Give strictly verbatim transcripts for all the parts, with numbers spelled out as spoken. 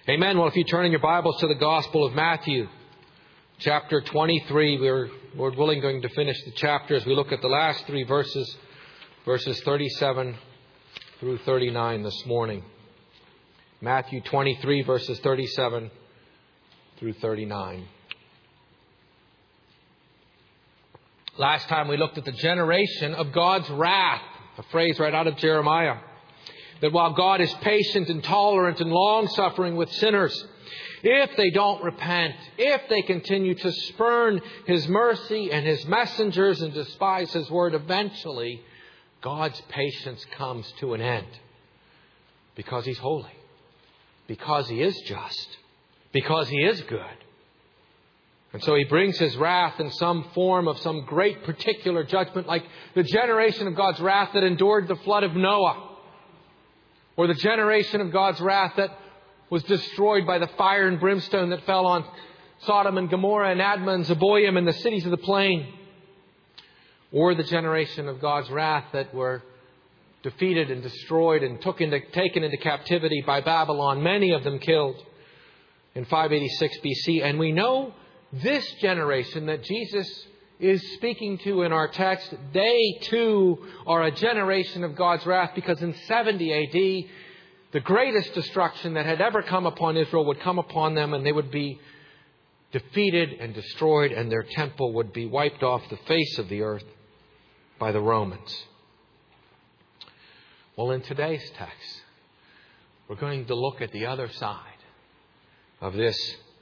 Amen. Well, if you turn in your Bibles to the Gospel of Matthew, chapter twenty-three, we're, Lord willing, going to finish the chapter as we look at the last three verses, verses thirty-seven through thirty-nine this morning. Matthew twenty-three, verses thirty-seven through thirty-nine. Last time we looked at the generation of God's wrath, a phrase right out of Jeremiah. That while God is patient and tolerant and long-suffering with sinners, if they don't repent, if they continue to spurn His mercy and His messengers and despise His word, eventually God's patience comes to an end. Because He's holy. Because He is just. Because He is good. And so He brings His wrath in some form of some great particular judgment, like the generation of God's wrath that endured the flood of Noah. Or the generation of God's wrath that was destroyed by the fire and brimstone that fell on Sodom and Gomorrah and Admah and Zeboiim and the cities of the plain. Or the generation of God's wrath that were defeated and destroyed and took into, taken into captivity by Babylon, many of them killed in five eighty-six B C. And we know this generation that Jesus is speaking to in our text, they too are a generation of God's wrath, because in seventy A D, the greatest destruction that had ever come upon Israel would come upon them, and they would be defeated and destroyed, and their temple would be wiped off the face of the earth by the Romans. Well, in today's text, we're going to look at the other side of this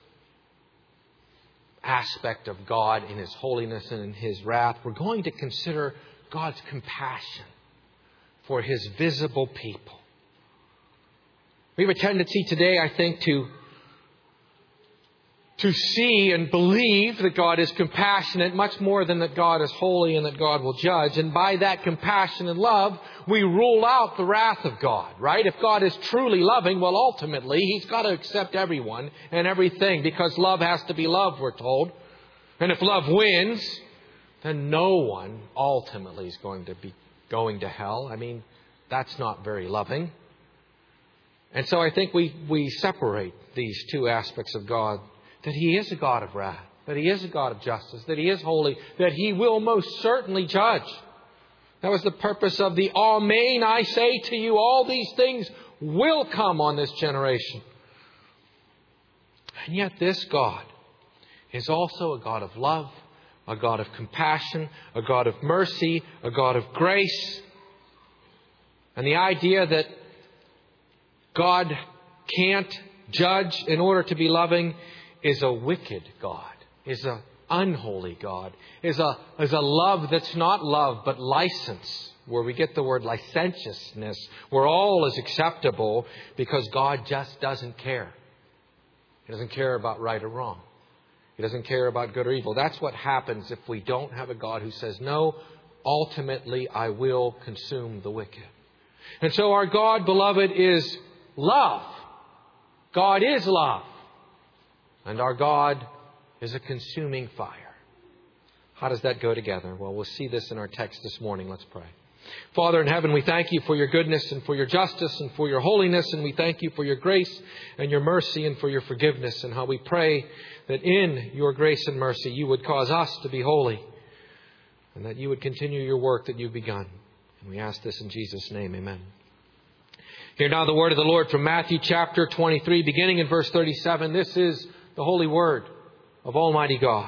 aspect of God in His holiness and in His wrath. We're going to consider God's compassion for His visible people. We have a tendency today, I think, to, to see and believe that God is compassionate much more than that God is holy and that God will judge. And by that compassion and love, we rule out the wrath of God, right? If God is truly loving, well, ultimately, He's got to accept everyone and everything, because love has to be love, we're told. And if love wins, then no one ultimately is going to be going to hell. I mean, that's not very loving. And so I think we, we separate these two aspects of God. That He is a God of wrath. That He is a God of justice. That He is holy. That He will most certainly judge. That was the purpose of the Amen, I say to you, all these things will come on this generation. And yet this God is also a God of love, a God of compassion, a God of mercy, a God of grace. And the idea that God can't judge in order to be loving is a wicked God, is an unholy God, is a, is a love that's not love but license, where we get the word licentiousness, where all is acceptable because God just doesn't care. He doesn't care about right or wrong. He doesn't care about good or evil. That's what happens if we don't have a God who says, no, ultimately I will consume the wicked. And so our God, beloved, is love. God is love. And our God is a consuming fire. How does that go together? Well, we'll see this in our text this morning. Let's pray. Father in heaven, we thank You for Your goodness and for Your justice and for Your holiness. And we thank You for Your grace and Your mercy and for Your forgiveness. And how we pray that in Your grace and mercy You would cause us to be holy. And that You would continue Your work that You've begun. And we ask this in Jesus' name. Amen. Hear now the word of the Lord from Matthew chapter twenty-three, beginning in verse thirty-seven. This is the holy word of Almighty God.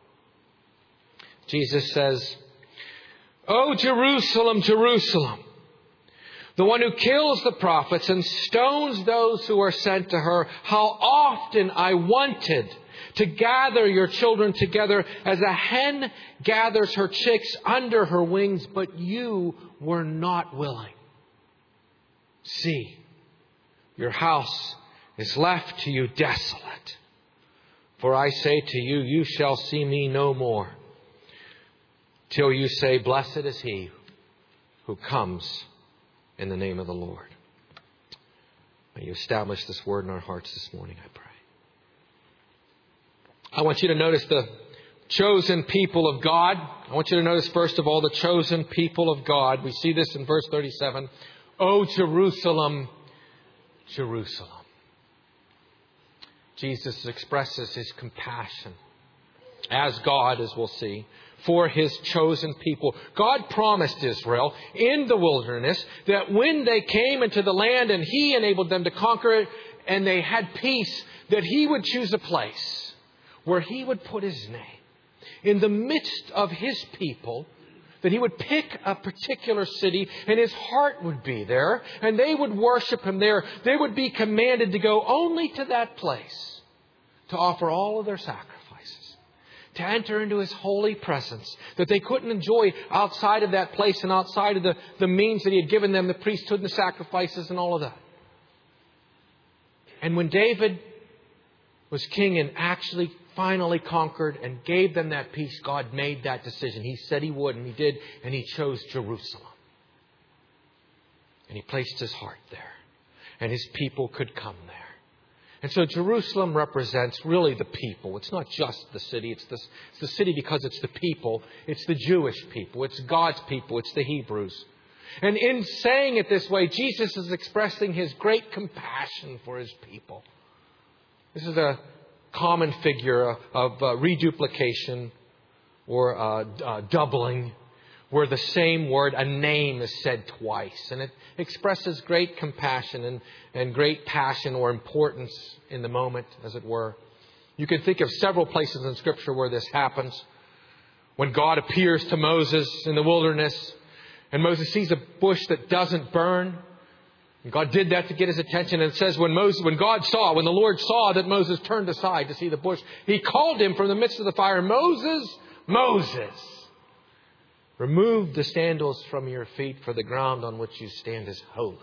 Jesus says, O Jerusalem, Jerusalem, the one who kills the prophets and stones those who are sent to her, how often I wanted to gather your children together as a hen gathers her chicks under her wings, but you were not willing. See, your house is left to you desolate. For I say to you, you shall see me no more, till you say, blessed is He who comes in the name of the Lord. May You establish this word in our hearts this morning, I pray. I want you to notice the chosen people of God. I want you to notice, first of all, the chosen people of God. We see this in verse thirty-seven. O Jerusalem, Jerusalem. Jesus expresses His compassion as God, as we'll see, for His chosen people. God promised Israel in the wilderness that when they came into the land and He enabled them to conquer it and they had peace, that He would choose a place where He would put His name in the midst of His people, that He would pick a particular city and His heart would be there and they would worship Him there. They would be commanded to go only to that place to offer all of their sacrifices, to enter into His holy presence that they couldn't enjoy outside of that place and outside of the, the means that He had given them, the priesthood and the sacrifices and all of that. And when David was king and actually finally conquered and gave them that peace, God made that decision. He said He would, and He did, and He chose Jerusalem. And He placed His heart there, and His people could come there. And so Jerusalem represents really the people. It's not just the city. It's the, it's the city because it's the people. It's the Jewish people. It's God's people. It's the Hebrews. And in saying it this way, Jesus is expressing His great compassion for His people. This is a common figure of uh, reduplication or uh, uh, doubling, where the same word, a name, is said twice. And it expresses great compassion and, and great passion or importance in the moment, as it were. You can think of several places in Scripture where this happens. When God appears to Moses in the wilderness, and Moses sees a bush that doesn't burn. And God did that to get his attention. And it says when Moses, when God saw, when the Lord saw that Moses turned aside to see the bush, He called him from the midst of the fire, Moses, Moses, remove the sandals from your feet, for the ground on which you stand is holy.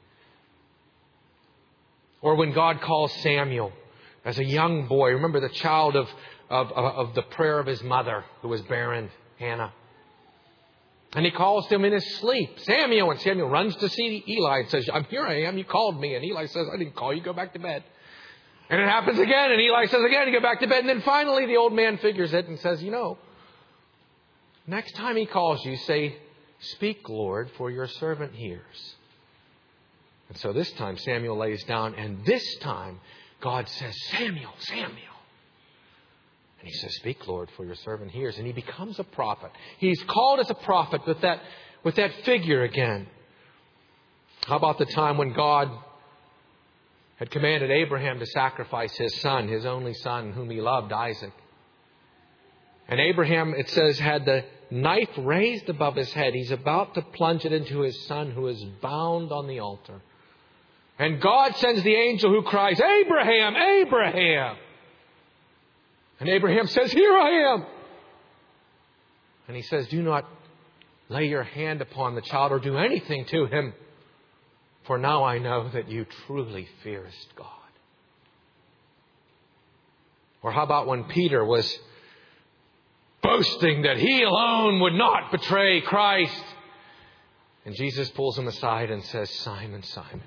Or when God calls Samuel as a young boy, remember the child of, of, of the prayer of his mother who was barren, Hannah. And He calls him in his sleep, Samuel. And Samuel runs to see Eli and says, I'm here I am. You called me. And Eli says, I didn't call you. Go back to bed. And it happens again. And Eli says again, you go back to bed. And then finally the old man figures it and says, you know, next time he calls you, say, speak, Lord, for your servant hears. And so this time Samuel lays down. And this time God says, Samuel, Samuel. And He says, speak, Lord, for your servant hears. And he becomes a prophet. He's called as a prophet with that, with that figure again. How about the time when God had commanded Abraham to sacrifice his son, his only son, whom he loved, Isaac. And Abraham, it says, had the knife raised above his head. He's about to plunge it into his son, who is bound on the altar. And God sends the angel who cries, Abraham, Abraham. And Abraham says, here I am. And He says, do not lay your hand upon the child or do anything to him. For now I know that you truly fearest God. Or how about when Peter was boasting that he alone would not betray Christ. And Jesus pulls him aside and says, Simon, Simon.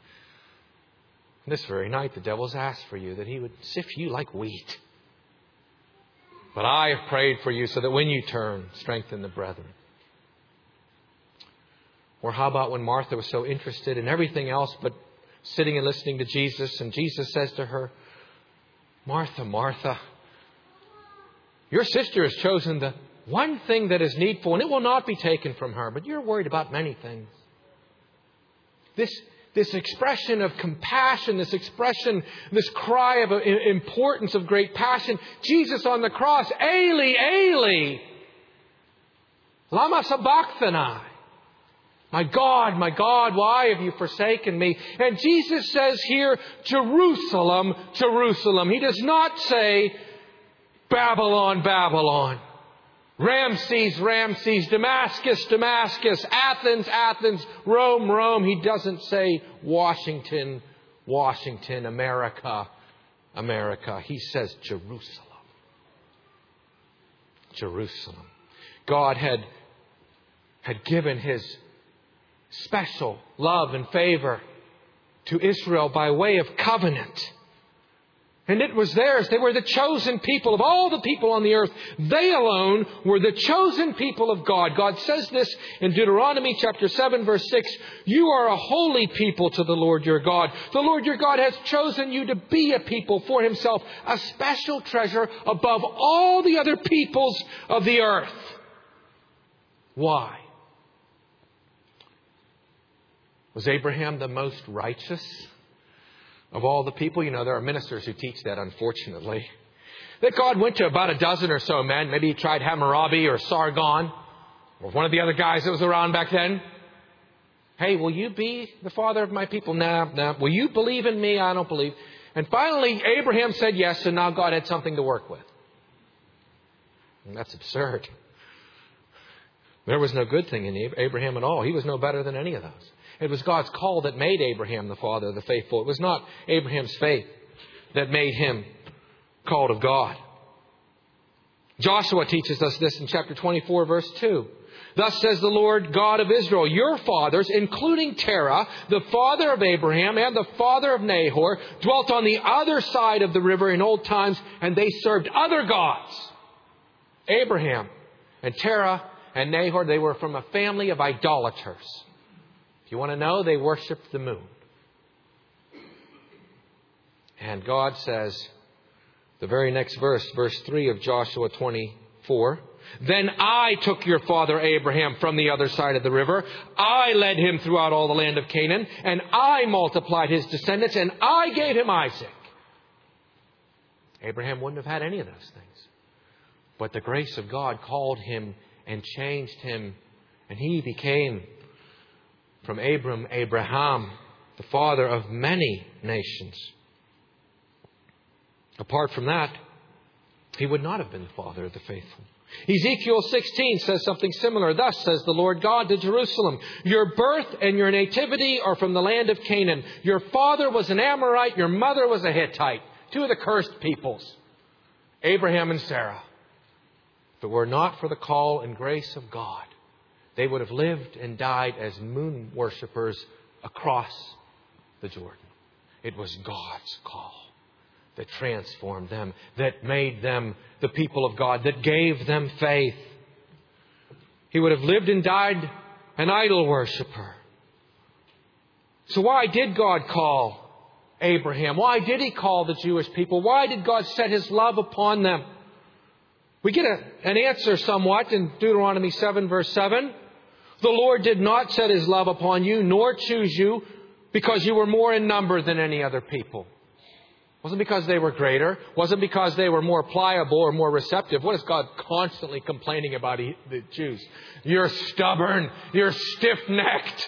This very night the devil's asked for you, that he would sift you like wheat. But I have prayed for you so that when you turn, strengthen the brethren. Or how about when Martha was so interested in everything else but sitting and listening to Jesus, and Jesus says to her, Martha, Martha, your sister has chosen the one thing that is needful, and it will not be taken from her. But you're worried about many things. This This expression of compassion, this expression, this cry of importance of great passion. Jesus on the cross, Eli, Eli, lama sabachthani. My God, my God, why have you forsaken me? And Jesus says here, Jerusalem, Jerusalem. He does not say, Babylon, Babylon. Ramses, Ramses, Damascus, Damascus, Athens, Athens, Rome, Rome. He doesn't say Washington, Washington, America, America. He says Jerusalem. Jerusalem. God had, had given His special love and favor to Israel by way of covenant. And it was theirs. They were the chosen people of all the people on the earth. They alone were the chosen people of God. God says this in Deuteronomy chapter seven, verse six. You are a holy people to the Lord your God. The Lord your God has chosen you to be a people for Himself, a special treasure above all the other peoples of the earth. Why? Was Abraham the most righteous of all the people? You know, there are ministers who teach that, unfortunately. That God went to about a dozen or so men. Maybe He tried Hammurabi or Sargon or one of the other guys that was around back then. Hey, will you be the father of my people? No, no. Will you believe in me? I don't believe. And finally, Abraham said yes, and now God had something to work with. And that's absurd. There was no good thing in Abraham at all. He was no better than any of those. It was God's call that made Abraham the father of the faithful. It was not Abraham's faith that made him called of God. Joshua teaches us this in chapter twenty-four, verse two. Thus says the Lord God of Israel, your fathers, including Terah, the father of Abraham and the father of Nahor, dwelt on the other side of the river in old times, and they served other gods. Abraham and Terah and Nahor, they were from a family of idolaters. You want to know? They worshipped the moon. And God says, the very next verse, verse three of Joshua twenty-four, then I took your father Abraham from the other side of the river. I led him throughout all the land of Canaan, and I multiplied his descendants, and I gave him Isaac. Abraham wouldn't have had any of those things. But the grace of God called him and changed him, and he became from Abram, Abraham, the father of many nations. Apart from that, he would not have been the father of the faithful. Ezekiel sixteen says something similar. Thus says the Lord God to Jerusalem, your birth and your nativity are from the land of Canaan. Your father was an Amorite, your mother was a Hittite. Two of the cursed peoples, Abraham and Sarah. If it were not for the call and grace of God, they would have lived and died as moon worshippers across the Jordan. It was God's call that transformed them, that made them the people of God, that gave them faith. He would have lived and died an idol worshiper. So why did God call Abraham? Why did He call the Jewish people? Why did God set His love upon them? We get a, an answer somewhat in Deuteronomy seven, verse seven. The Lord did not set His love upon you, nor choose you, because you were more in number than any other people. It wasn't because they were greater. It wasn't because they were more pliable or more receptive. What is God constantly complaining about the Jews? You're stubborn. You're stiff-necked.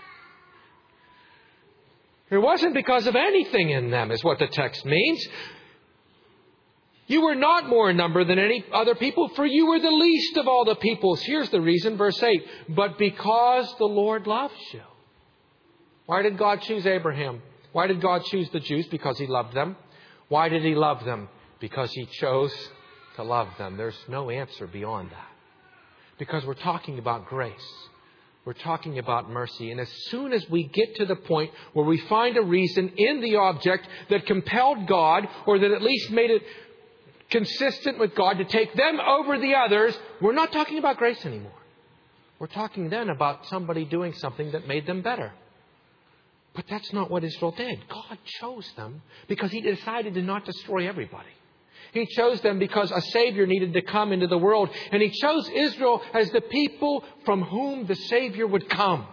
It wasn't because of anything in them, is what the text means. You were not more in number than any other people, for you were the least of all the peoples. Here's the reason, verse eight. But because the Lord loves you. Why did God choose Abraham? Why did God choose the Jews? Because He loved them. Why did He love them? Because He chose to love them. There's no answer beyond that. Because we're talking about grace. We're talking about mercy. And as soon as we get to the point where we find a reason in the object that compelled God, or that at least made it consistent with God to take them over the others, we're not talking about grace anymore. We're talking then about somebody doing something that made them better. But that's not what Israel did. God chose them because He decided to not destroy everybody. He chose them because a Savior needed to come into the world. And He chose Israel as the people from whom the Savior would come.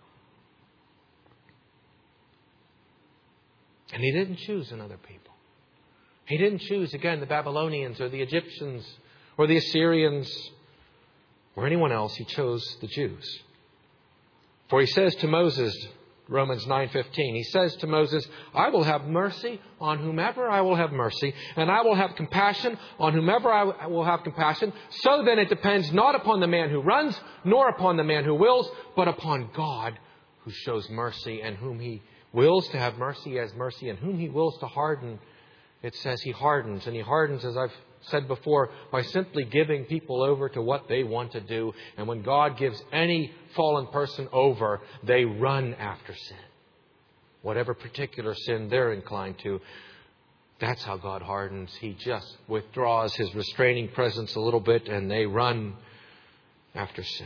And He didn't choose another people. He didn't choose, again, the Babylonians or the Egyptians or the Assyrians or anyone else. He chose the Jews. For He says to Moses, Romans nine fifteen, He says to Moses, I will have mercy on whomever I will have mercy, and I will have compassion on whomever I will have compassion. So then it depends not upon the man who runs, nor upon the man who wills, but upon God who shows mercy, and whom He wills to have mercy as mercy, and whom He wills to harden. It says He hardens, and He hardens, as I've said before, by simply giving people over to what they want to do. And when God gives any fallen person over, they run after sin. Whatever particular sin they're inclined to. That's how God hardens. He just withdraws His restraining presence a little bit and they run after sin.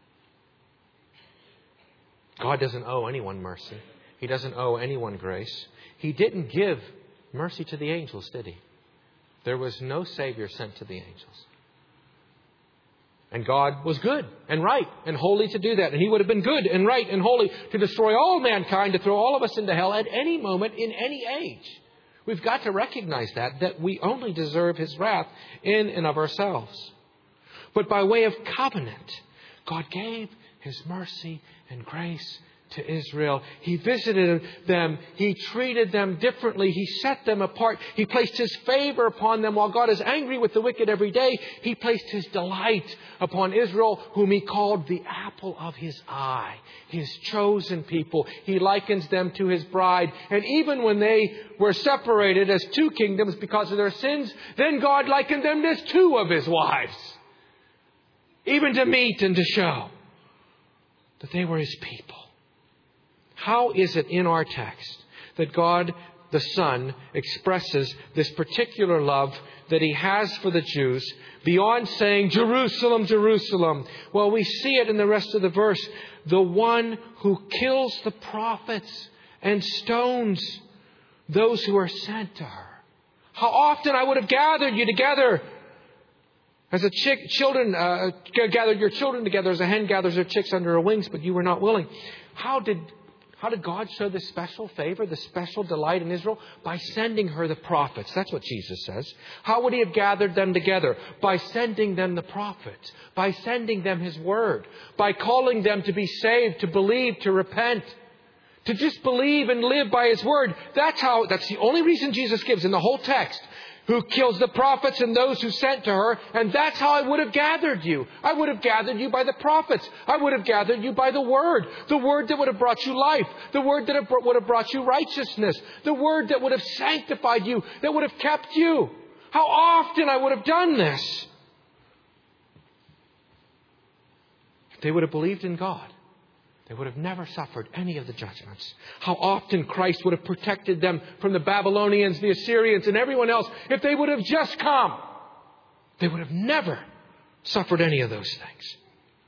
God doesn't owe anyone mercy. He doesn't owe anyone grace. He didn't give mercy to the angels, did He? There was no Savior sent to the angels. And God was good and right and holy to do that. And He would have been good and right and holy to destroy all mankind, to throw all of us into hell at any moment in any age. We've got to recognize that, that we only deserve His wrath in and of ourselves. But by way of covenant, God gave His mercy and grace to Israel. He visited them. He treated them differently. He set them apart. He placed His favor upon them. While God is angry with the wicked every day, He placed His delight upon Israel, whom He called the apple of His eye, His chosen people. He likens them to His bride. And even when they were separated as two kingdoms because of their sins, then God likened them as two of His wives, even to meet and to show that they were His people. How is it in our text that God the Son expresses this particular love that He has for the Jews beyond saying, Jerusalem, Jerusalem? Well, we see it in the rest of the verse. The one who kills the prophets and stones those who are sent to her. How often I would have gathered you together as a chick, children, uh, gathered your children together as a hen gathers her chicks under her wings, but you were not willing. How did How did God show this special favor, this special delight in Israel? By sending her the prophets. That's what Jesus says. How would He have gathered them together? By sending them the prophets. By sending them His word. By calling them to be saved, to believe, to repent. To just believe and live by His word. That's how, that's the only reason Jesus gives in the whole text. Who kills the prophets and those who sent to her. And that's how I would have gathered you. I would have gathered you by the prophets. I would have gathered you by the word. The word that would have brought you life. The word that would have brought you righteousness. The word that would have sanctified you. That would have kept you. How often I would have done this. If they would have believed in God, they would have never suffered any of the judgments. How often Christ would have protected them from the Babylonians, the Assyrians, and everyone else. If they would have just come, they would have never suffered any of those things.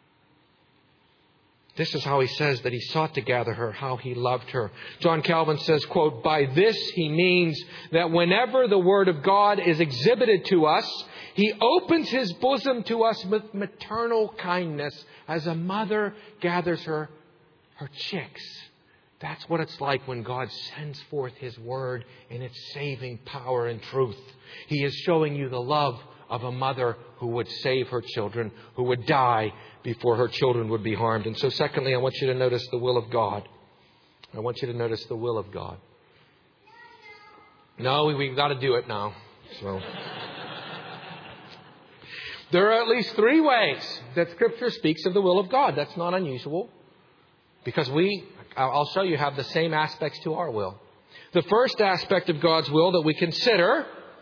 This is how He says that He sought to gather her, how He loved her. John Calvin says, quote, by this He means that whenever the Word of God is exhibited to us, He opens His bosom to us with maternal kindness as a mother gathers her Her chicks. That's what it's like when God sends forth His word in its saving power and truth. He is showing you the love of a mother who would save her children, who would die before her children would be harmed. And so secondly, I want you to notice the will of God. I want you to notice the will of God. No, we, we've got to do it now. So there are at least three ways that Scripture speaks of the will of God. That's not unusual. Because we, I'll show you, have the same aspects to our will. The first aspect of God's will that we consider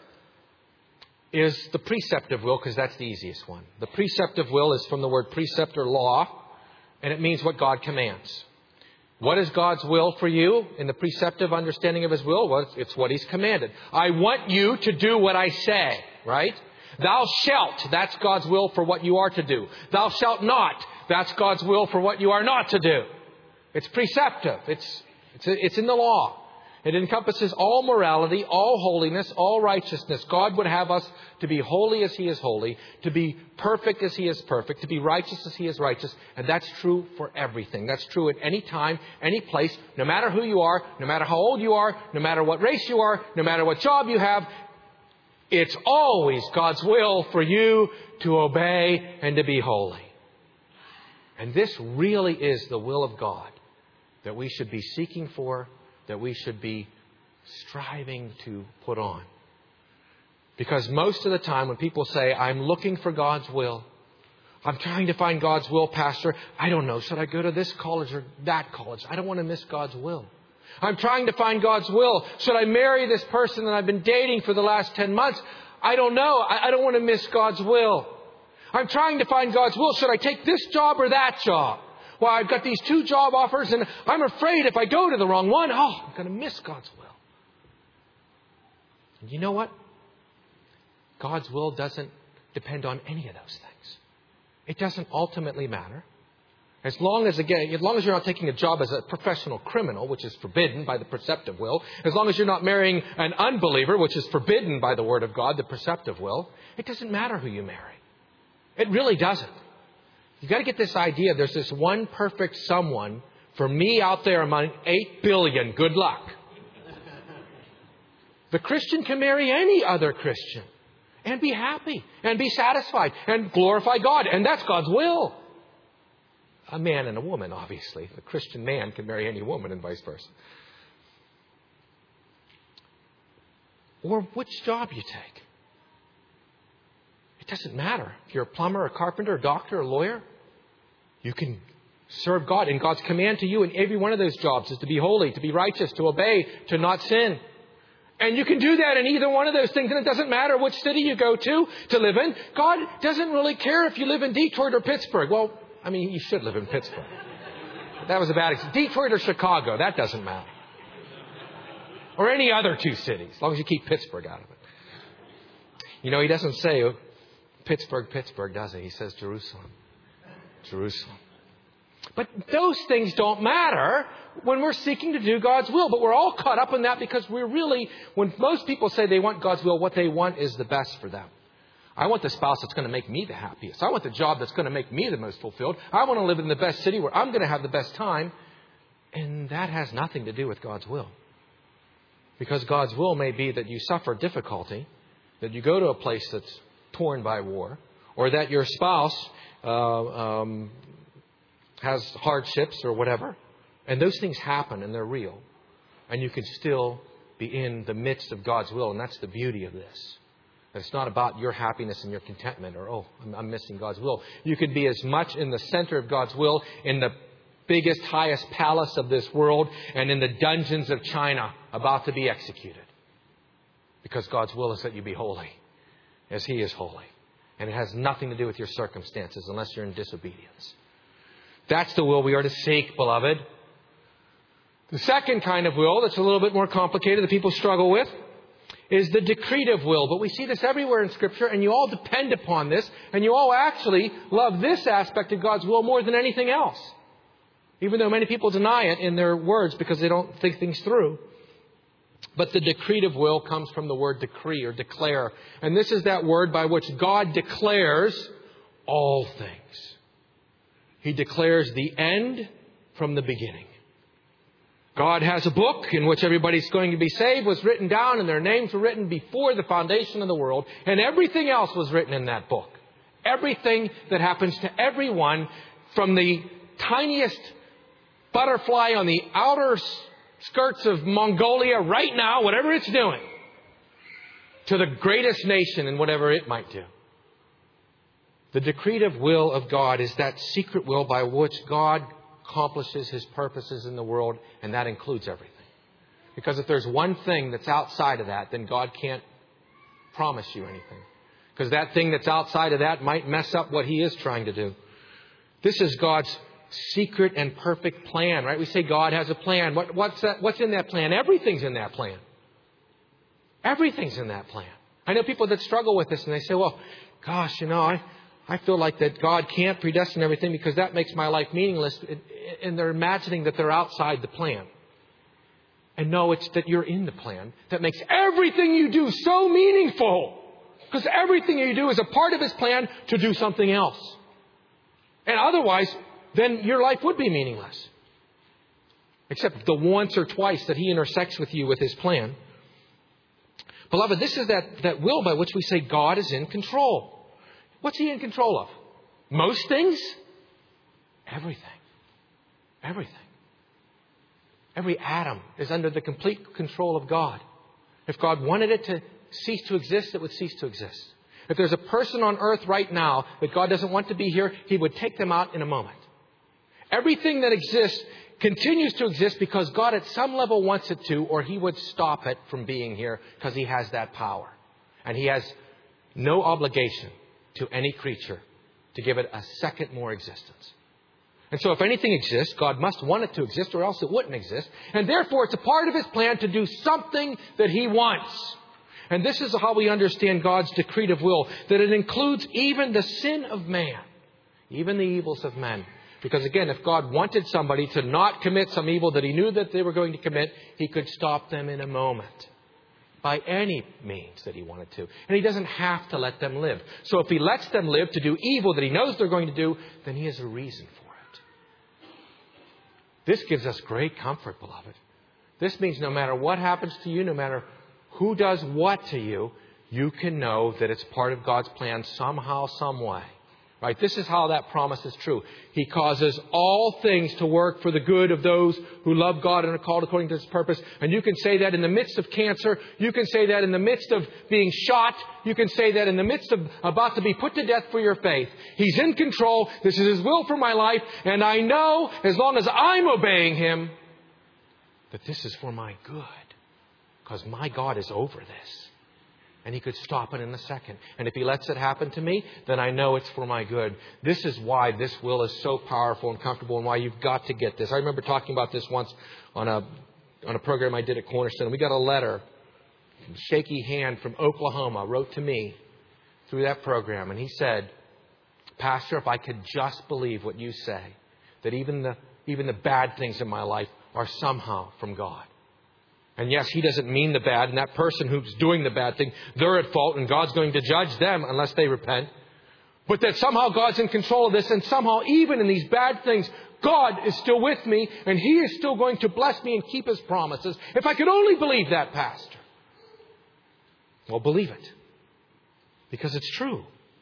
is the preceptive will, because that's the easiest one. The preceptive will is from the word precept or law, and it means what God commands. What is God's will for you in the preceptive understanding of His will? Well, it's what He's commanded. I want you to do what I say, right? Thou shalt, that's God's will for what you are to do. Thou shalt not, that's God's will for what you are not to do. It's preceptive. It's, it's, it's in the law. It encompasses all morality, all holiness, all righteousness. God would have us to be holy as He is holy, to be perfect as He is perfect, to be righteous as He is righteous. And that's true for everything. That's true at any time, any place, no matter who you are, no matter how old you are, no matter what race you are, no matter what job you have. It's always God's will for you to obey and to be holy. And this really is the will of God that we should be seeking for, that we should be striving to put on. Because most of the time when people say, I'm looking for God's will, I'm trying to find God's will, Pastor, I don't know, should I go to this college or that college? I don't want to miss God's will. I'm trying to find God's will. Should I marry this person that I've been dating for the last ten months? I don't know. I don't want to miss God's will. I'm trying to find God's will. Should I take this job or that job? Well, I've got these two job offers and I'm afraid if I go to the wrong one, oh, I'm going to miss God's will. And you know what? God's will doesn't depend on any of those things. It doesn't ultimately matter. As long as, again, as long as you're not taking a job as a professional criminal, which is forbidden by the preceptive will, as long as you're not marrying an unbeliever, which is forbidden by the Word of God, the preceptive will, it doesn't matter who you marry. It really doesn't. You've got to get this idea. There's this one perfect someone for me out there among eight billion. Good luck. The Christian can marry any other Christian and be happy and be satisfied and glorify God. And that's God's will. A man and a woman, obviously. A Christian man can marry any woman and vice versa. Or which job you take. It doesn't matter. If you're a plumber, a carpenter, a doctor, a lawyer, you can serve God. And God's command to you in every one of those jobs is to be holy, to be righteous, to obey, to not sin. And you can do that in either one of those things. And it doesn't matter which city you go to to live in. God doesn't really care if you live in Detroit or Pittsburgh. Well, I mean, you should live in Pittsburgh. That was a bad example. Detroit or Chicago, that doesn't matter. Or any other two cities, as long as you keep Pittsburgh out of it. You know, he doesn't say oh, Pittsburgh, Pittsburgh, does he? He says Jerusalem. Jerusalem. But those things don't matter when we're seeking to do God's will. But we're all caught up in that because we're really, when most people say they want God's will, what they want is the best for them. I want the spouse that's going to make me the happiest. I want the job that's going to make me the most fulfilled. I want to live in the best city where I'm going to have the best time. And that has nothing to do with God's will. Because God's will may be that you suffer difficulty, that you go to a place that's torn by war, or that your spouse uh, um, has hardships or whatever. And those things happen and they're real. And you can still be in the midst of God's will. And that's the beauty of this. It's not about your happiness and your contentment or, oh, I'm, I'm missing God's will. You could be as much in the center of God's will, in the biggest, highest palace of this world, and in the dungeons of China about to be executed. Because God's will is that you be holy as He is holy. And it has nothing to do with your circumstances unless you're in disobedience. That's the will we are to seek, beloved. The second kind of will that's a little bit more complicated that people struggle with is the decretive will. But we see this everywhere in Scripture, and you all depend upon this, and you all actually love this aspect of God's will more than anything else. Even though many people deny it in their words because they don't think things through. But the decretive will comes from the word decree or declare. And this is that word by which God declares all things. He declares the end from the beginning. God has a book in which everybody's going to be saved, was written down, and their names were written before the foundation of the world. And everything else was written in that book. Everything that happens to everyone, from the tiniest butterfly on the outer skirts of Mongolia right now, whatever it's doing, to the greatest nation and whatever it might do. The decretive will of God is that secret will by which God accomplishes His purposes in the world, and that includes everything. Because if there's one thing that's outside of that, then God can't promise you anything. Because that thing that's outside of that might mess up what He is trying to do. This is God's secret and perfect plan, right? We say God has a plan. What, what's that? What's in that plan? Everything's in that plan. Everything's in that plan. I know people that struggle with this, and they say, well, gosh, you know, I, I feel like that God can't predestine everything because that makes my life meaningless. And they're imagining that they're outside the plan. And no, it's that you're in the plan that makes everything you do so meaningful. Because everything you do is a part of His plan to do something else. And otherwise, then your life would be meaningless. Except the once or twice that He intersects with you with His plan. Beloved, this is that, that will by which we say God is in control. What's He in control of? Most things? Everything. Everything. Every atom is under the complete control of God. If God wanted it to cease to exist, it would cease to exist. If there's a person on earth right now that God doesn't want to be here, He would take them out in a moment. Everything that exists continues to exist because God at some level wants it to, or He would stop it from being here because He has that power. And He has no obligation to any creature to give it a second more existence. And so if anything exists, God must want it to exist or else it wouldn't exist. And therefore it's a part of His plan to do something that He wants. And this is how we understand God's decretive will, that it includes even the sin of man, even the evils of men. Because again, if God wanted somebody to not commit some evil that He knew that they were going to commit, He could stop them in a moment. By any means that He wanted to. And He doesn't have to let them live. So if He lets them live to do evil that He knows they're going to do, then He has a reason for it. This gives us great comfort, beloved. This means no matter what happens to you, no matter who does what to you, you can know that it's part of God's plan somehow, some way. Right? This is how that promise is true. He causes all things to work for the good of those who love God and are called according to His purpose. And you can say that in the midst of cancer. You can say that in the midst of being shot. You can say that in the midst of about to be put to death for your faith. He's in control. This is His will for my life. And I know, as long as I'm obeying Him, that this is for my good. Because my God is over this. And He could stop it in a second. And if He lets it happen to me, then I know it's for my good. This is why this will is so powerful and comfortable, and why you've got to get this. I remember talking about this once on a on a program I did at Cornerstone. We got a letter, a shaky hand from Oklahoma, wrote to me through that program. And he said, Pastor, if I could just believe what you say, that even the even the bad things in my life are somehow from God. And yes, He doesn't mean the bad. And that person who's doing the bad thing, they're at fault. And God's going to judge them unless they repent. But that somehow God's in control of this. And somehow even in these bad things, God is still with me. And He is still going to bless me and keep His promises. If I could only believe that, Pastor. Well, believe it. Because it's true.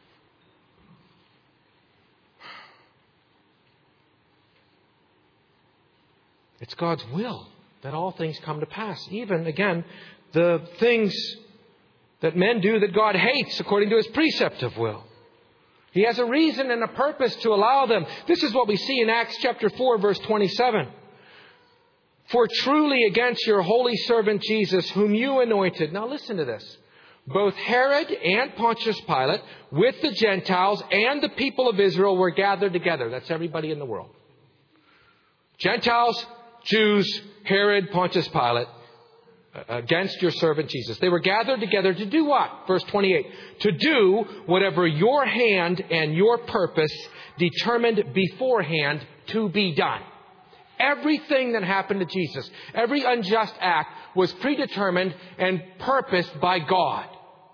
It's God's will that all things come to pass. Even, again, the things that men do that God hates according to His preceptive will. He has a reason and a purpose to allow them. This is what we see in Acts chapter four, verse twenty-seven. For truly against your holy servant Jesus, whom you anointed. Now listen to this. Both Herod and Pontius Pilate, with the Gentiles and the people of Israel, were gathered together. That's everybody in the world. Gentiles, Jews, Herod, Pontius Pilate, against your servant Jesus. They were gathered together to do what? Verse twenty-eight. To do whatever your hand and your purpose determined beforehand to be done. Everything that happened to Jesus, every unjust act was predetermined and purposed by God.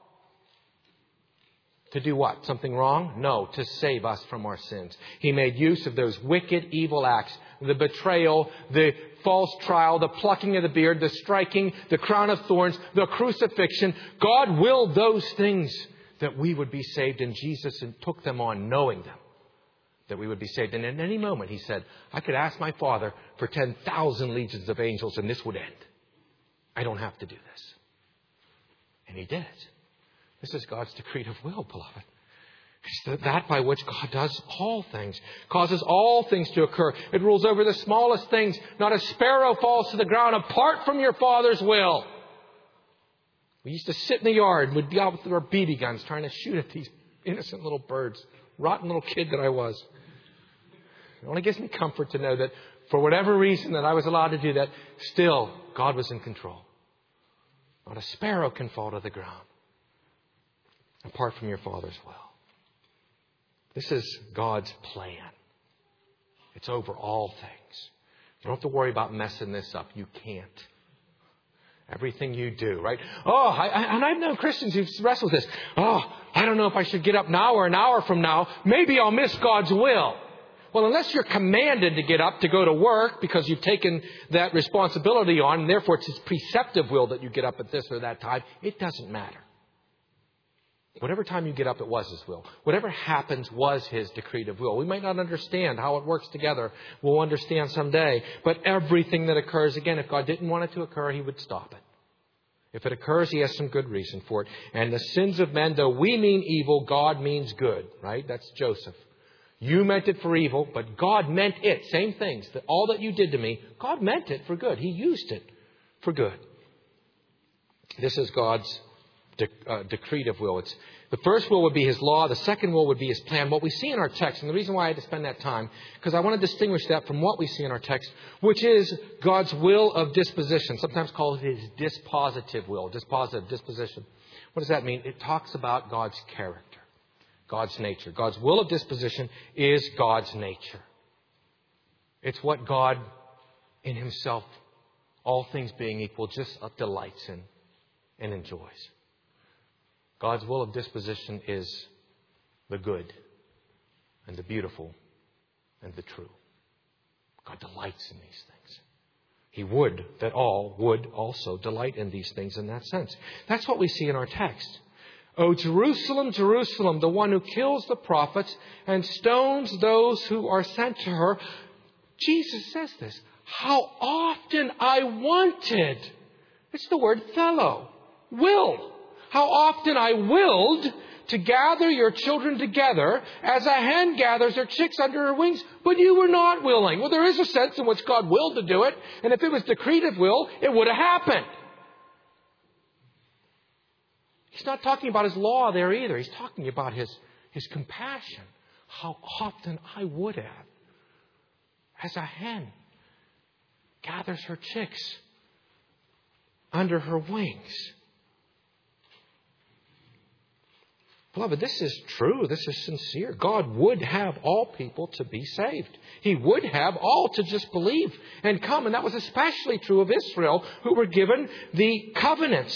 To do what? Something wrong? No, to save us from our sins. He made use of those wicked, evil acts. The betrayal, the false trial, the plucking of the beard, the striking, the crown of thorns, the crucifixion. God willed those things that we would be saved, and Jesus took them on knowing them, that we would be saved. And at any moment, He said, I could ask my Father for ten thousand legions of angels and this would end. I don't have to do this. And He did it. This is God's decretive will, beloved. It's that by which God does all things, causes all things to occur. It rules over the smallest things. Not a sparrow falls to the ground apart from your Father's will. We used to sit in the yard and we'd be out with our B B guns trying to shoot at these innocent little birds. Rotten little kid that I was. It only gives me comfort to know that for whatever reason that I was allowed to do that, still God was in control. Not a sparrow can fall to the ground apart from your Father's will. This is God's plan. It's over all things. You don't have to worry about messing this up. You can't. Everything you do, right? Oh, I, I, and I've known Christians who've wrestled with this. Oh, I don't know if I should get up now or an hour from now. Maybe I'll miss God's will. Well, unless you're commanded to get up to go to work because you've taken that responsibility on, and therefore it's His preceptive will that you get up at this or that time, it doesn't matter. Whatever time you get up, it was His will. Whatever happens was His decretive will. We might not understand how it works together. We'll understand someday. But everything that occurs, again, if God didn't want it to occur, He would stop it. If it occurs, He has some good reason for it. And the sins of men, though we mean evil, God means good. Right? That's Joseph. You meant it for evil, but God meant it. Same things. That all that you did to me, God meant it for good. He used it for good. This is God's de- uh, decretive will. It's the first will would be His law. The second will would be His plan. What we see in our text, and the reason why I had to spend that time, because I want to distinguish that from what we see in our text, which is God's will of disposition, sometimes called His dispositive will, dispositive, disposition. What does that mean? It talks about God's character, God's nature. God's will of disposition is God's nature. It's what God in Himself, all things being equal, just delights in and enjoys. God's will of disposition is the good and the beautiful and the true. God delights in these things. He would that all would also delight in these things in that sense. That's what we see in our text. O Jerusalem, Jerusalem, the one who kills the prophets and stones those who are sent to her. Jesus says this. How often I wanted. It's the word thelo. Will. How often I willed to gather your children together as a hen gathers her chicks under her wings, but you were not willing. Well, there is a sense in which God willed to do it, and if it was decretive will, it would have happened. He's not talking about His law there either. He's talking about His, His compassion. How often I would have, as a hen gathers her chicks under her wings. Beloved, this is true. This is sincere. God would have all people to be saved. He would have all to just believe and come. And that was especially true of Israel, who were given the covenants.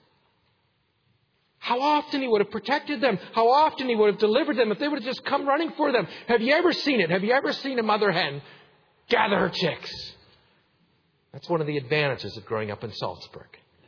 How often He would have protected them. How often He would have delivered them if they would have just come running for them. Have you ever seen it? Have you ever seen a mother hen gather her chicks? That's one of the advantages of growing up in Salzburg.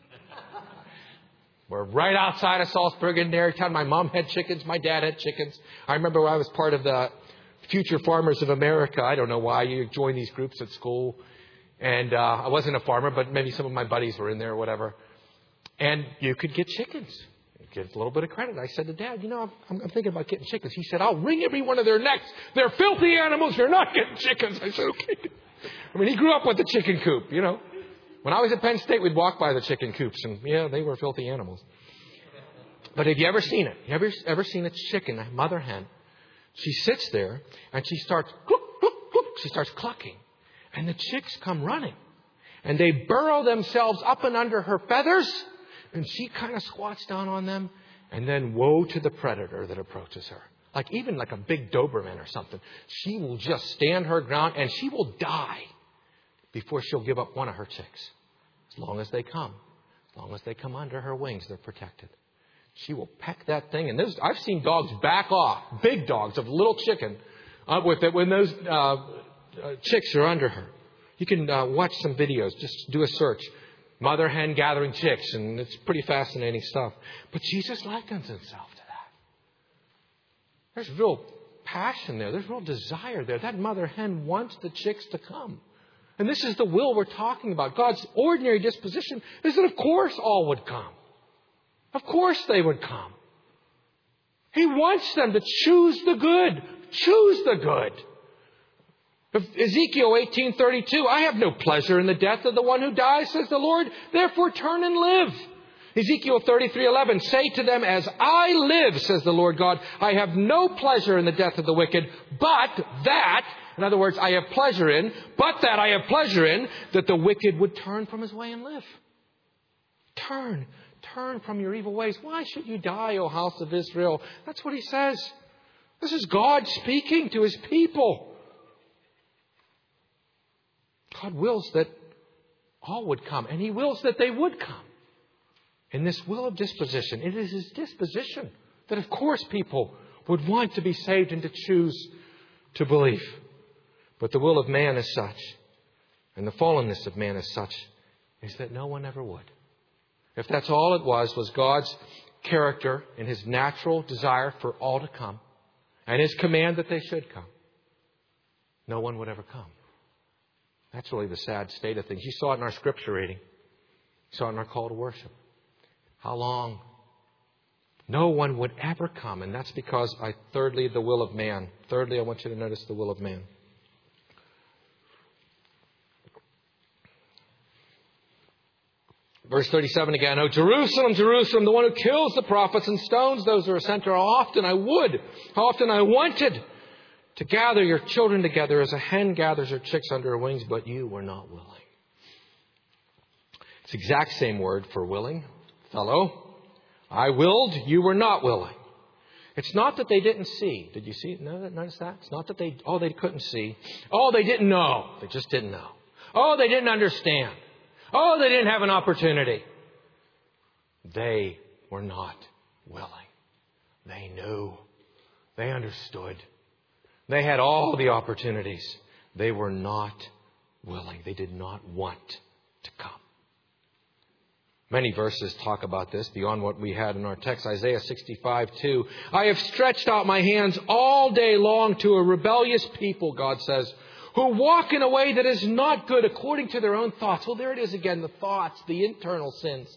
We're right outside of Salzburg in there. My mom had chickens. My dad had chickens. I remember when I was part of the Future Farmers of America. I don't know why you join these groups at school. And uh, I wasn't a farmer, but maybe some of my buddies were in there or whatever. And you could get chickens. Get a little bit of credit. I said to Dad, you know, I'm, I'm thinking about getting chickens. He said, I'll wring every one of their necks. They're filthy animals. You're not getting chickens. I said, okay. I mean, he grew up with the chicken coop, you know. When I was at Penn State, we'd walk by the chicken coops, and yeah, they were filthy animals. But have you ever seen it? Have you ever, ever seen a chicken, a mother hen? She sits there, and she starts, cluck, cluck, cluck, she starts clucking. And the chicks come running. And they burrow themselves up and under her feathers, and she kind of squats down on them. And then woe to the predator that approaches her. Like even like a big Doberman or something. She will just stand her ground, and she will die before she'll give up one of her chicks. As long as they come. As long as they come under her wings, they're protected. She will peck that thing. And this, I've seen dogs back off, big dogs of little chicken, uh, with it when those uh, uh, chicks are under her. You can uh, watch some videos. Just do a search. Mother hen gathering chicks. And it's pretty fascinating stuff. But Jesus likens Himself to that. There's real passion there. There's real desire there. That mother hen wants the chicks to come. And this is the will we're talking about. God's ordinary disposition is that of course all would come. Of course they would come. He wants them to choose the good. Choose the good. Ezekiel eighteen thirty-two, I have no pleasure in the death of the one who dies, says the Lord. Therefore turn and live. Ezekiel thirty-three eleven, say to them, as I live, says the Lord God, I have no pleasure in the death of the wicked, but that, in other words, I have pleasure in, but that I have pleasure in, that the wicked would turn from his way and live. Turn. Turn from your evil ways. Why should you die, O house of Israel? That's what He says. This is God speaking to His people. God wills that all would come, and He wills that they would come. In this will of disposition, it is His disposition that, of course, people would want to be saved and to choose to believe. But the will of man is such, and the fallenness of man is such, is that no one ever would. If that's all it was, was God's character and His natural desire for all to come, and His command that they should come, no one would ever come. That's really the sad state of things. You saw it in our scripture reading. You saw it in our call to worship. How long? No one would ever come. And that's because, I thirdly, the will of man. Thirdly, I want you to notice the will of man. Verse thirty-seven again. "O Jerusalem, Jerusalem, the one who kills the prophets and stones those who are sent to her. How often I would, how often I wanted to gather your children together as a hen gathers her chicks under her wings, but you were not willing." It's the exact same word for willing, fellow. I willed, you were not willing. It's not that they didn't see. Did you see? Notice that? It's not that they, oh, they couldn't see. Oh, they didn't know. They just didn't know. Oh, they didn't understand. Oh, they didn't have an opportunity. They were not willing. They knew. They understood. They had all the opportunities. They were not willing. They did not want to come. Many verses talk about this beyond what we had in our text. Isaiah sixty-five two. "I have stretched out my hands all day long to a rebellious people," God says, "who walk in a way that is not good according to their own thoughts." Well, there it is again, the thoughts, the internal sins.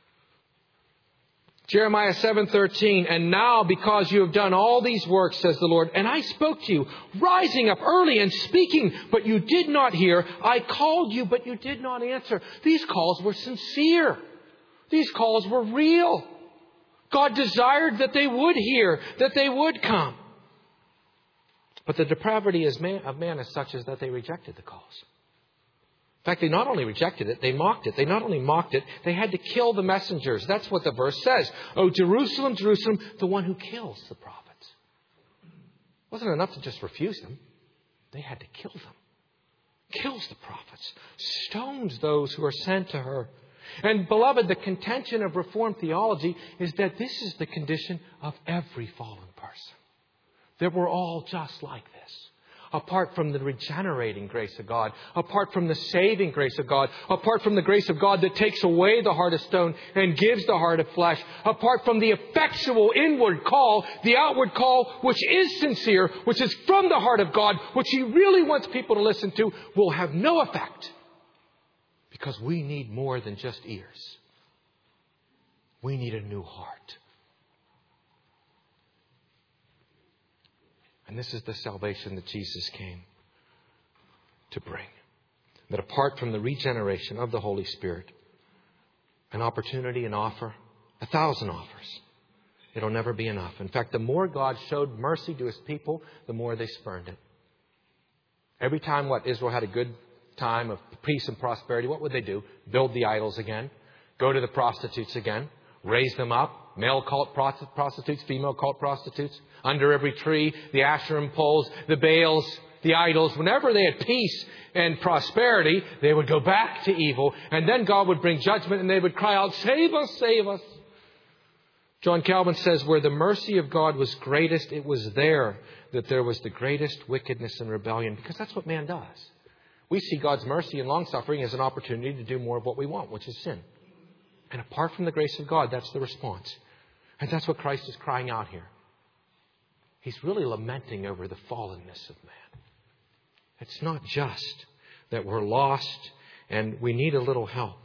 Jeremiah seven thirteen. "And now, because you have done all these works, says the Lord, and I spoke to you, rising up early and speaking, but you did not hear. I called you, but you did not answer." These calls were sincere. These calls were real. God desired that they would hear, that they would come. But the depravity of man is such as that they rejected the calls. In fact, they not only rejected it, they mocked it. They not only mocked it, they had to kill the messengers. That's what the verse says. "Oh, Jerusalem, Jerusalem, the one who kills the prophets." It wasn't enough to just refuse them. They had to kill them. Kills the prophets. Stones those who are sent to her. And beloved, the contention of Reformed theology is that this is the condition of every fallen person. That we're all just like this. Apart from the regenerating grace of God, apart from the saving grace of God, apart from the grace of God that takes away the heart of stone and gives the heart of flesh, apart from the effectual inward call, the outward call, which is sincere, which is from the heart of God, which He really wants people to listen to, will have no effect. Because we need more than just ears. We need a new heart. And this is the salvation that Jesus came to bring. That apart from the regeneration of the Holy Spirit, an opportunity, an offer, a thousand offers, it'll never be enough. In fact, the more God showed mercy to His people, the more they spurned it. Every time what Israel had a good time of peace and prosperity, what would they do? Build the idols again. Go to the prostitutes again. Raise them up. Male cult prostitutes, female cult prostitutes. Under every tree, the Asherim poles, the Baals, the idols. Whenever they had peace and prosperity, they would go back to evil. And then God would bring judgment and they would cry out, "Save us, save us." John Calvin says, "Where the mercy of God was greatest, it was there that there was the greatest wickedness and rebellion." Because that's what man does. We see God's mercy and long-suffering as an opportunity to do more of what we want, which is sin. And apart from the grace of God, that's the response. And that's what Christ is crying out here. He's really lamenting over the fallenness of man. It's not just that we're lost and we need a little help.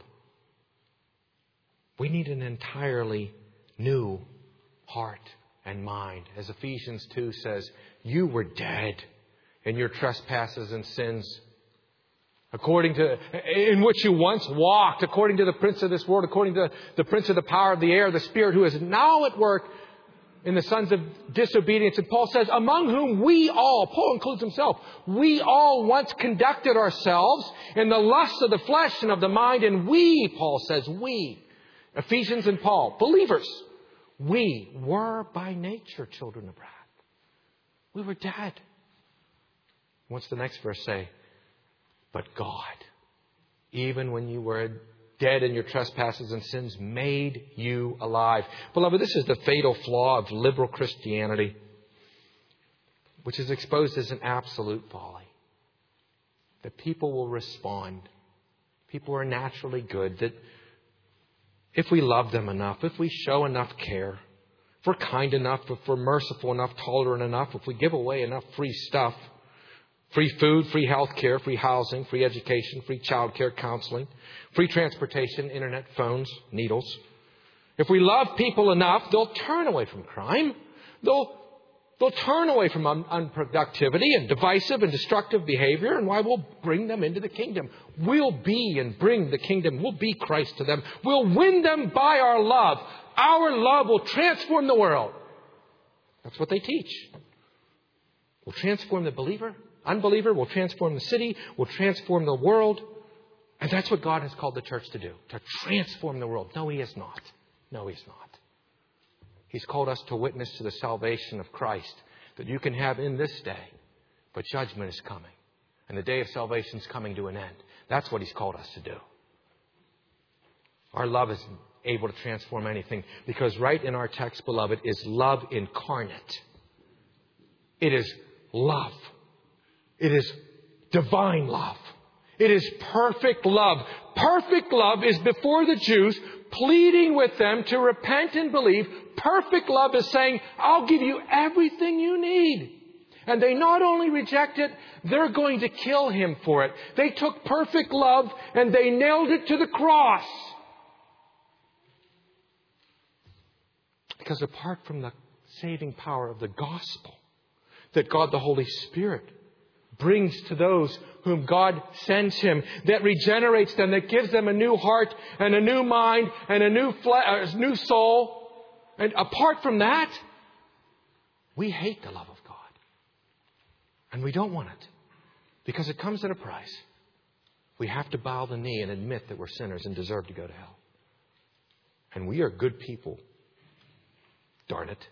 We need an entirely new heart and mind. As Ephesians two says, you were dead in your trespasses and sins, according to, in which you once walked, according to the prince of this world, according to the prince of the power of the air, the spirit who is now at work in the sons of disobedience. And Paul says, among whom we all, Paul includes himself, we all once conducted ourselves in the lusts of the flesh and of the mind. And we, Paul says, we, Ephesians and Paul, believers, we were by nature children of wrath. We were dead. What's the next verse say? But God, even when you were dead in your trespasses and sins, made you alive. Beloved, this is the fatal flaw of liberal Christianity, which is exposed as an absolute folly. That people will respond. People are naturally good. That if we love them enough, if we show enough care, if we're kind enough, if we're merciful enough, tolerant enough, if we give away enough free stuff, free food, free health care, free housing, free education, free child care, counseling, free transportation, internet, phones, needles. If we love people enough, they'll turn away from crime. They'll They'll turn away from un- unproductivity and divisive and destructive behavior, and why? We'll bring them into the kingdom. We'll be and bring the kingdom. We'll be Christ to them. We'll win them by our love. Our love will transform the world. That's what they teach. We'll transform the believer, unbeliever. We'll transform the city. We'll transform the world. And that's what God has called the church to do, to transform the world. No, He is not. No, He's not. He's called us to witness to the salvation of Christ that you can have in this day. But judgment is coming. And the day of salvation is coming to an end. That's what He's called us to do. Our love isn't able to transform anything. Because right in our text, beloved, is love incarnate. It is love. It is divine love. It is perfect love. Perfect love is before the Jews, pleading with them to repent and believe. Perfect love is saying, I'll give you everything you need. And they not only reject it, they're going to kill Him for it. They took perfect love and they nailed it to the cross. Because apart from the saving power of the gospel that God the Holy Spirit brings to those whom God sends Him, that regenerates them, that gives them a new heart and a new mind and a new fle- uh, new soul. And apart from that, we hate the love of God. And we don't want it. Because it comes at a price. We have to bow the knee and admit that we're sinners and deserve to go to hell. And we are good people. Darn it.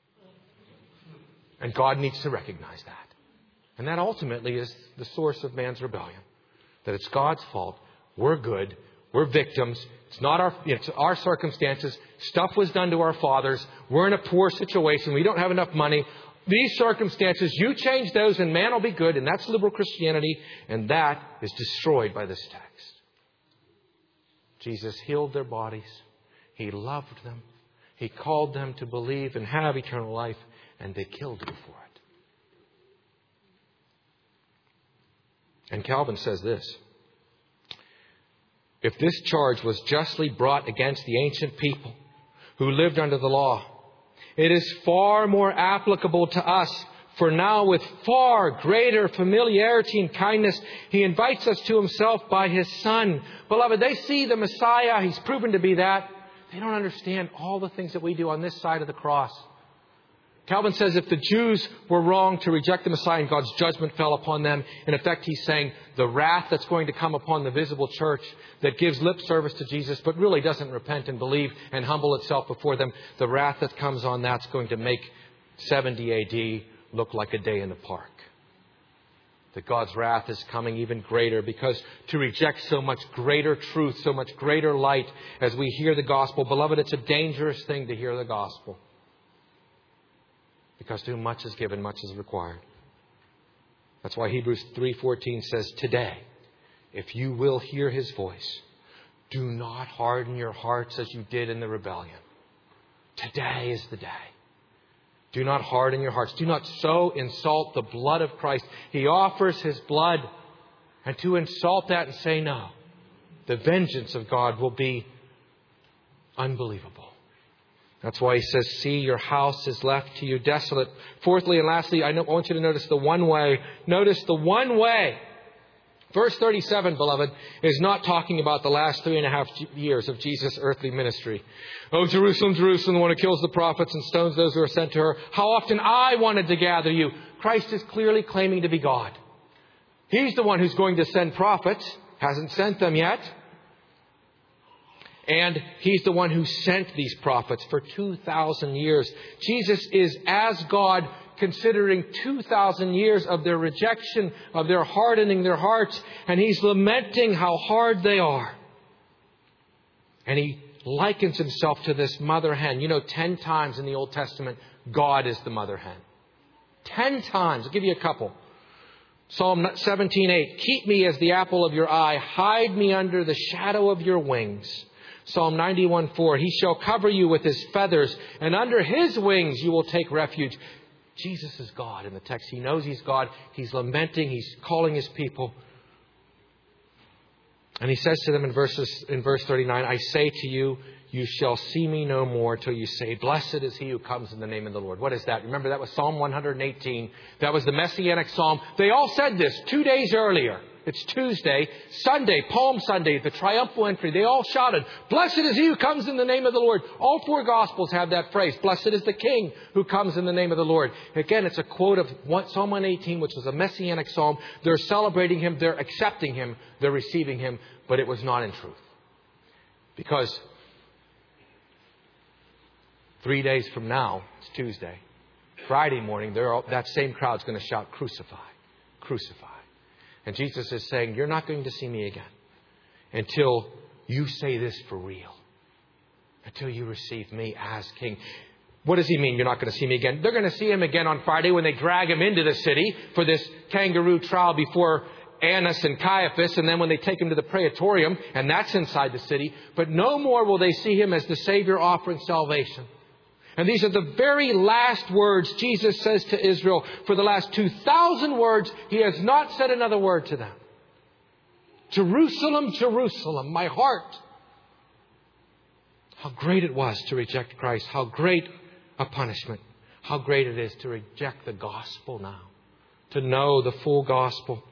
And God needs to recognize that. And that ultimately is the source of man's rebellion. That it's God's fault. We're good. We're victims. It's not our, it's our circumstances. Stuff was done to our fathers. We're in a poor situation. We don't have enough money. These circumstances, you change those and man will be good. And that's liberal Christianity. And that is destroyed by this text. Jesus healed their bodies. He loved them. He called them to believe and have eternal life. And they killed Him for it. And Calvin says this. If this charge was justly brought against the ancient people who lived under the law, it is far more applicable to us. For now, with far greater familiarity and kindness, He invites us to Himself by His Son. Beloved, they see the Messiah. He's proven to be that. They don't understand all the things that we do on this side of the cross. Calvin says if the Jews were wrong to reject the Messiah and God's judgment fell upon them, in effect he's saying the wrath that's going to come upon the visible church that gives lip service to Jesus but really doesn't repent and believe and humble itself before them, the wrath that comes on that's going to make seventy A D look like a day in the park. That God's wrath is coming even greater because to reject so much greater truth, so much greater light as we hear the gospel, beloved, it's a dangerous thing to hear the gospel. Because to whom much is given, much is required. That's why Hebrews three fourteen says, today, if you will hear His voice, do not harden your hearts as you did in the rebellion. Today is the day. Do not harden your hearts. Do not so insult the blood of Christ. He offers His blood. And to insult that and say no, the vengeance of God will be unbelievable. That's why He says, see, your house is left to you desolate. Fourthly and lastly, I want you to notice the one way. Notice the one way. Verse thirty-seven, beloved, is not talking about the last three and a half years of Jesus' earthly ministry. Oh, Jerusalem, Jerusalem, the one who kills the prophets and stones those who are sent to her. How often I wanted to gather you. Christ is clearly claiming to be God. He's the one who's going to send prophets. Hasn't sent them yet. And He's the one who sent these prophets for two thousand years. Jesus is as God, considering two thousand years of their rejection, of their hardening their hearts. And He's lamenting how hard they are. And He likens Himself to this mother hen. You know, ten times in the Old Testament, God is the mother hen. Ten times. I'll give you a couple. Psalm seventeen eight. Keep me as the apple of your eye. Hide me under the shadow of your wings. Psalm ninety-one four, He shall cover you with His feathers, and under His wings you will take refuge. Jesus is God in the text. He knows He's God. He's lamenting. He's calling His people. And He says to them in verses in verse thirty-nine, I say to you, you shall see me no more till you say, blessed is he who comes in the name of the Lord. What is that? Remember, that was Psalm one hundred eighteen. That was the Messianic Psalm. They all said this two days earlier. It's Tuesday, Sunday, Palm Sunday, the triumphal entry. They all shouted, blessed is he who comes in the name of the Lord. All four Gospels have that phrase. Blessed is the King who comes in the name of the Lord. Again, it's a quote of Psalm one eighteen, which was a Messianic Psalm. They're celebrating him. They're accepting him. They're receiving him. But it was not in truth. Because three days from now, it's Tuesday, Friday morning, they're all, that same crowd's going to shout, crucify, crucify. And Jesus is saying, you're not going to see me again until you say this for real. Until you receive me as King. What does he mean, you're not going to see me again? They're going to see him again on Friday when they drag him into the city for this kangaroo trial before Annas and Caiaphas. And then when they take him to the Praetorium, and that's inside the city. But no more will they see him as the Savior offering salvation. And these are the very last words Jesus says to Israel. For the last two thousand words, he has not said another word to them. Jerusalem, Jerusalem, my heart. How great it was to reject Christ. How great a punishment. How great it is to reject the gospel now. To know the full gospel.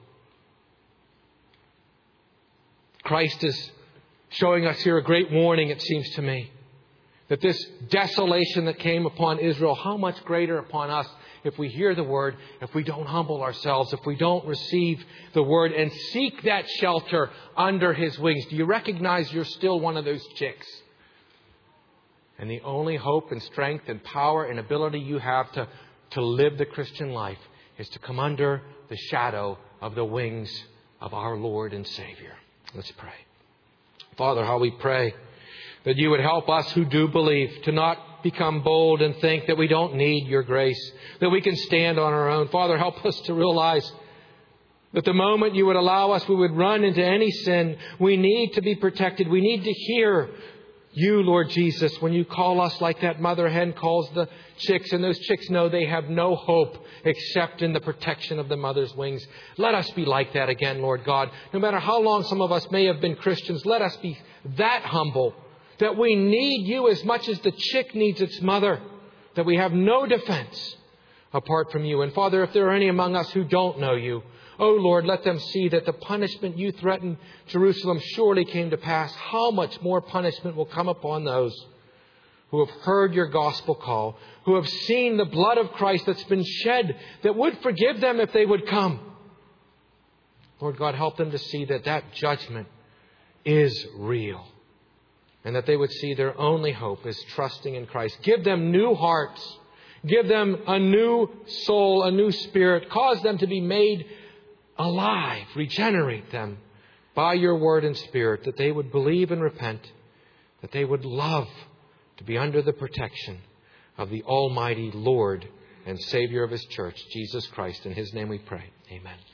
Christ is showing us here a great warning, it seems to me. That this desolation that came upon Israel, how much greater upon us if we hear the word, if we don't humble ourselves, if we don't receive the word and seek that shelter under his wings. Do you recognize you're still one of those chicks? And the only hope and strength and power and ability you have to, to live the Christian life is to come under the shadow of the wings of our Lord and Savior. Let's pray. Father, how we pray that you would help us who do believe to not become bold and think that we don't need your grace, that we can stand on our own. Father, help us to realize that the moment you would allow us, we would run into any sin. We need to be protected. We need to hear you, Lord Jesus, when you call us like that mother hen calls the chicks, and those chicks know they have no hope except in the protection of the mother's wings. Let us be like that again, Lord God. No matter how long some of us may have been Christians, let us be that humble that we need you as much as the chick needs its mother, that we have no defense apart from you. And Father, if there are any among us who don't know you, oh Lord, let them see that the punishment you threatened Jerusalem surely came to pass. How much more punishment will come upon those who have heard your gospel call, who have seen the blood of Christ that's been shed, that would forgive them if they would come. Lord God, help them to see that that judgment is real. And that they would see their only hope is trusting in Christ. Give them new hearts. Give them a new soul, a new spirit. Cause them to be made alive. Regenerate them by your word and spirit. That they would believe and repent. That they would love to be under the protection of the Almighty Lord and Savior of His church, Jesus Christ. In His name we pray. Amen.